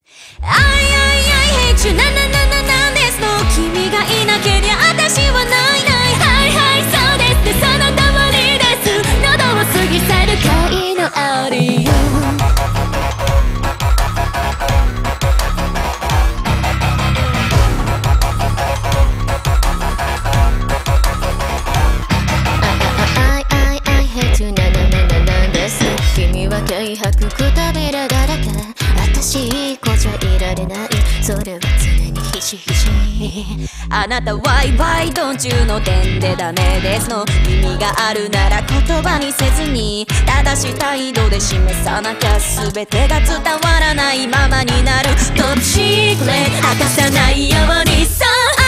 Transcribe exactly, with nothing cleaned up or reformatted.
あいあいあい、Hate you なななななんですの。君がいなけりゃ私はないない。はいはいそうですって、その通りです。喉を過ぎ去る恋のありよ。君は軽薄くたびらだらけ。私こじゃいられない。それは常にひしひし。あなたワイワイドン中の点でダメですの。意味があるなら言葉にせずに正しい態度で示さなきゃ全てが伝わらないままになる。トップシークレット明かさないようにさ。